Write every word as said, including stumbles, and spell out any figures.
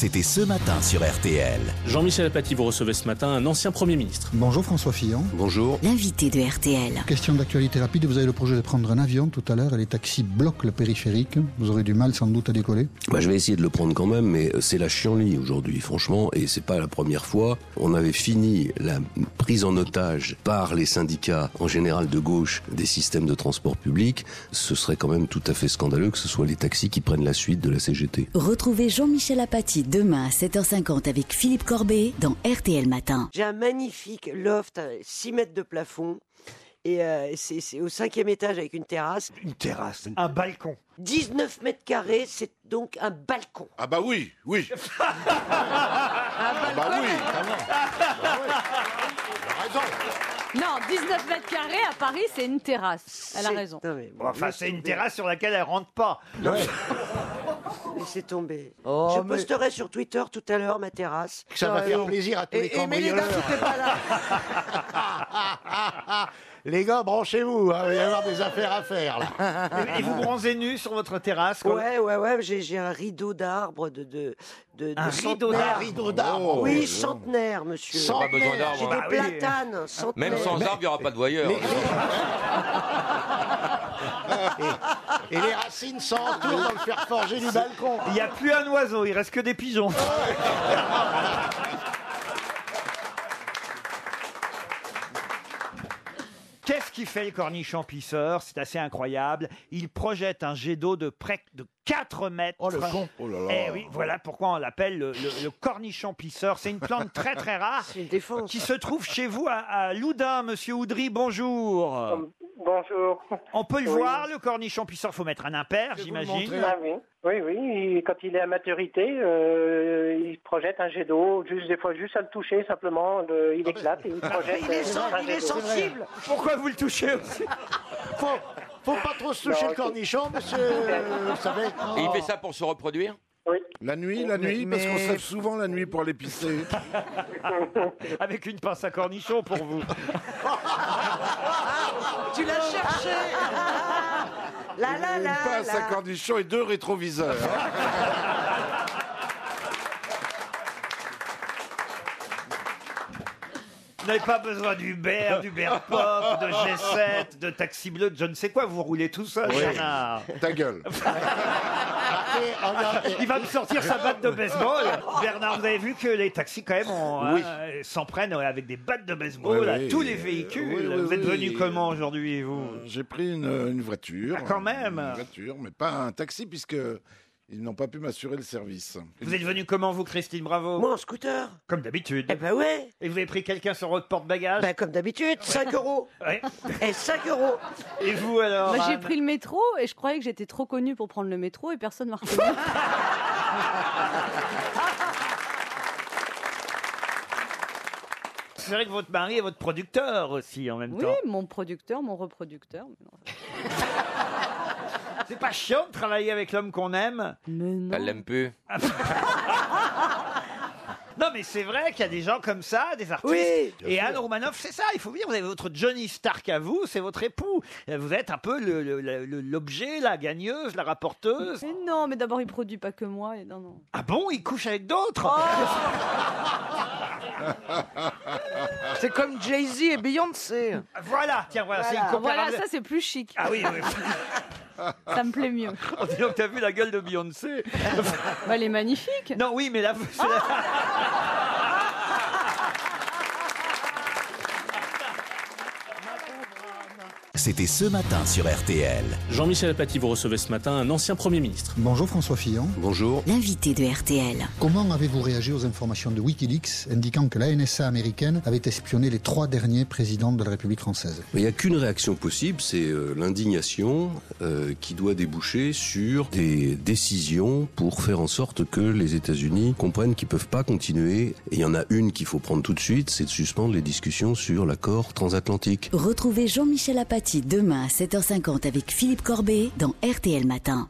C'était ce matin sur R T L. Jean-Michel Apathy, vous recevez ce matin un ancien Premier ministre. Bonjour François Fillon. Bonjour. L'invité de R T L. Question d'actualité rapide, vous avez le projet de prendre un avion tout à l'heure et les taxis bloquent le périphérique. Vous aurez du mal sans doute à décoller. Bah, je vais essayer de le prendre quand même, mais c'est la chienlit aujourd'hui, franchement, et c'est pas la première fois. On avait fini la prise en otage par les syndicats, en général de gauche, des systèmes de transport public. Ce serait quand même tout à fait scandaleux que ce soit les taxis qui prennent la suite de la C G T. Retrouvez Jean-Michel Apathy demain à sept heures cinquante avec Philippe Corbet dans R T L Matin. J'ai un magnifique loft, six mètres de plafond. Et euh, c'est, c'est au cinquième étage avec une terrasse. Une terrasse. Un balcon. dix-neuf mètres carrés, c'est donc un balcon. Ah bah oui, oui. Un Ah bah oui. Ah oui. T'as raison. Non, dix-neuf mètres carrés à Paris, c'est une terrasse. Elle a C'est- raison. Non, mais, Bon, enfin, laissez c'est une tomber. terrasse sur laquelle elle rentre pas. Laissez tomber. Oh, Je mais- posterai sur Twitter tout à l'heure ma terrasse. Ça va faire plaisir à tous les Et, et mais les gars, cambrioleurs. tout est pas là. Les gars, branchez-vous, hein, il va y avoir des affaires à faire là. Et et vous bronzez nu sur votre terrasse comme- Ouais, ouais, ouais, j'ai, j'ai un rideau d'arbres de, de, de, Un de rideau centenaire. d'arbres. Un rideau d'arbres. Oh. Oui, centenaire, monsieur. Centenaire. Pas besoin d'arbres. J'ai Bah des oui. platanes, centenaire. Même sans arbre, il n'y aura pas de voyeur. Et les racines s'entourent dans le fer forgé du balcon. Il n'y a plus un oiseau, il reste que des pigeons. Qu'est-ce qui fait le cornichon pisseur? C'est assez incroyable. Il projette un jet d'eau de près de quatre mètres. Oh le con. Oh là là. Eh oui, voilà pourquoi on l'appelle le, le- le cornichon pisseur. C'est une plante très très rare C'est une défense. qui se trouve chez vous à, à Loudun, monsieur Oudry. Bonjour. Bonjour. On peut le Oui. voir, le cornichon pisseur. Faut mettre un impair, Je vais vous le j'imagine. montrer. Ah oui, oui, oui. Et quand il est à maturité, euh, il projette un jet d'eau. Juste des fois, juste à le toucher, simplement, le- il éclate et il projette. Il est, euh, sen- un il jet est d'eau. sensible. Pourquoi vous le touchez aussi? Faut, faut pas trop se toucher Non, le cornichon, monsieur, euh, vous savez. Et il fait ça pour se reproduire? Oui. La nuit, la nuit, parce qu'on se lève souvent la nuit pour aller pisser. Avec une pince à cornichon pour vous. Tu l'as cherché. La la Une la. pince à la. cornichon et deux rétroviseurs. Vous n'avez pas besoin d'Uber, d'Uber Pop, de G sept, de Taxi Bleu, de je ne sais quoi. Vous roulez tout seul, Oui. Bernard. Ta gueule. Il va me sortir sa batte de baseball. Bernard, vous avez vu que les taxis, quand même, ont, Oui. hein, s'en prennent avec des battes de baseball Oui, à oui. tous les véhicules. Oui, oui, vous êtes oui. venu comment aujourd'hui, vous? J'ai pris une, une voiture. Ah, quand même. Une voiture, mais pas un taxi, puisque ils n'ont pas pu m'assurer le service. Vous êtes venu comment, vous, Christine Bravo? Moi en scooter. Comme d'habitude. Eh ben ouais. Et vous avez pris quelqu'un sur votre porte-bagages? Ben comme d'habitude, cinq euros. Ouais. Et cinq euros. Et vous, alors? Moi, j'ai Anne pris le métro et je croyais que j'étais trop connue pour prendre le métro et personne m'a reconnu. C'est vrai que votre mari est votre producteur aussi, en même Oui, temps. mon producteur, mon reproducteur. Mais non, C'est pas chiant de travailler avec l'homme qu'on aime? mais non. Elle l'aime plus. Non, mais c'est vrai qu'il y a des gens comme ça, des artistes. Oui. Et Anne Romanoff, c'est ça, il faut dire, vous avez votre Johnny Stark à vous, c'est votre époux. Vous êtes un peu le- le- le- l'objet, la gagneuse, la rapporteuse. Mais non, mais d'abord, il produit pas que moi. Et non, non. Ah bon, il couche avec d'autres? C'est comme Jay-Z et Beyoncé. Voilà, tiens, voilà, c'est une Voilà, comparaison. ça, c'est plus chic. Ah oui, oui. Ça me plaît mieux. On dit donc t'as vu la gueule de Beyoncé? Bah, elle est magnifique. Non, oui, mais là, vous- c'est la- C'était ce matin sur R T L. Jean-Michel Apathy, vous recevez ce matin un ancien Premier ministre. Bonjour François Fillon. Bonjour. L'invité de R T L. Comment avez-vous réagi aux informations de Wikileaks indiquant que la N S A américaine avait espionné les trois derniers présidents de la République française? Il n'y a qu'une réaction possible, c'est euh, l'indignation euh, qui doit déboucher sur des décisions pour faire en sorte que les États-Unis comprennent qu'ils ne peuvent pas continuer. Et il y en a une qu'il faut prendre tout de suite, c'est de suspendre les discussions sur l'accord transatlantique. Retrouvez Jean-Michel Apathy demain à sept heures cinquante avec Philippe Corbet dans R T L Matin.